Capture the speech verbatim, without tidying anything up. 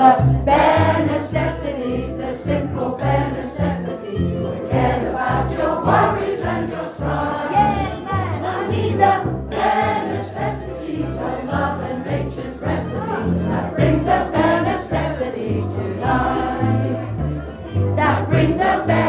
the bare necessities, the simple bare necessities. Forget about your worries and your strife. Yeah, man, I need the bare necessities of Mother Nature's recipes that brings the bare necessities to life. That brings the bare